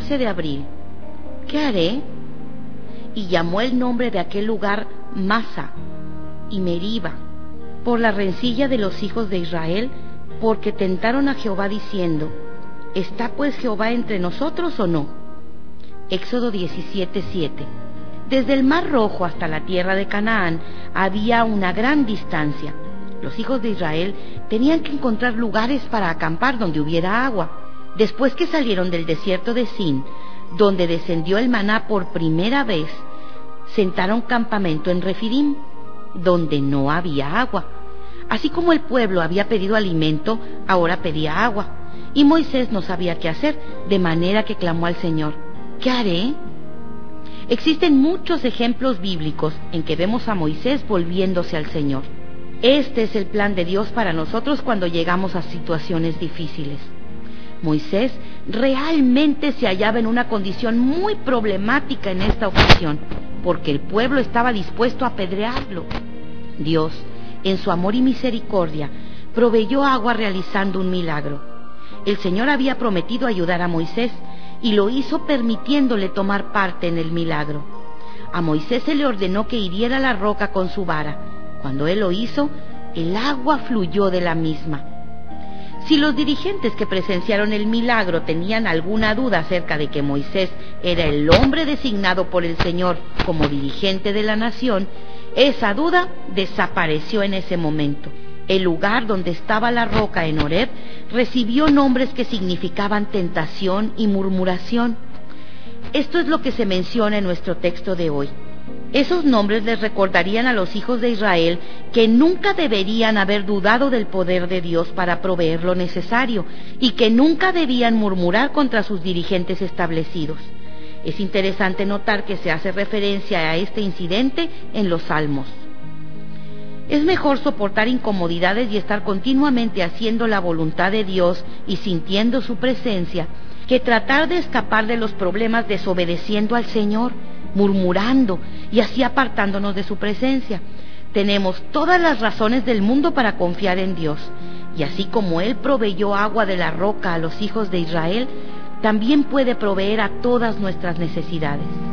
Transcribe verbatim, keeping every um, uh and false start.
quince de abril. ¿Qué haré? Y llamó el nombre de aquel lugar Masa y Meriba, por la rencilla de los hijos de Israel, porque tentaron a Jehová diciendo: ¿está pues Jehová entre nosotros o no? Éxodo diecisiete, siete. Desde el Mar Rojo hasta la tierra de Canaán había una gran distancia. Los hijos de Israel tenían que encontrar lugares para acampar donde hubiera agua. Después que salieron del desierto de Sin, donde descendió el maná por primera vez, sentaron campamento en Refidim, donde no había agua. Así como el pueblo había pedido alimento, ahora pedía agua, y Moisés no sabía qué hacer, de manera que clamó al Señor: ¿qué haré? Existen muchos ejemplos bíblicos en que vemos a Moisés volviéndose al Señor. Este es el plan de Dios para nosotros cuando llegamos a situaciones difíciles. Moisés realmente se hallaba en una condición muy problemática en esta ocasión, porque el pueblo estaba dispuesto a apedrearlo. Dios, en su amor y misericordia, proveyó agua realizando un milagro. El Señor había prometido ayudar a Moisés y lo hizo permitiéndole tomar parte en el milagro. A Moisés se le ordenó que hiriera la roca con su vara. Cuando él lo hizo, el agua fluyó de la misma. Si los dirigentes que presenciaron el milagro tenían alguna duda acerca de que Moisés era el hombre designado por el Señor como dirigente de la nación, esa duda desapareció en ese momento. El lugar donde estaba la roca en Horeb recibió nombres que significaban tentación y murmuración. Esto es lo que se menciona en nuestro texto de hoy. Esos nombres les recordarían a los hijos de Israel que nunca deberían haber dudado del poder de Dios para proveer lo necesario y que nunca debían murmurar contra sus dirigentes establecidos. Es interesante notar que se hace referencia a este incidente en los Salmos. Es mejor soportar incomodidades y estar continuamente haciendo la voluntad de Dios y sintiendo su presencia que tratar de escapar de los problemas desobedeciendo al Señor, murmurando y así apartándonos de su presencia. Tenemos todas las razones del mundo para confiar en Dios, y así como Él proveyó agua de la roca a los hijos de Israel, también puede proveer a todas nuestras necesidades.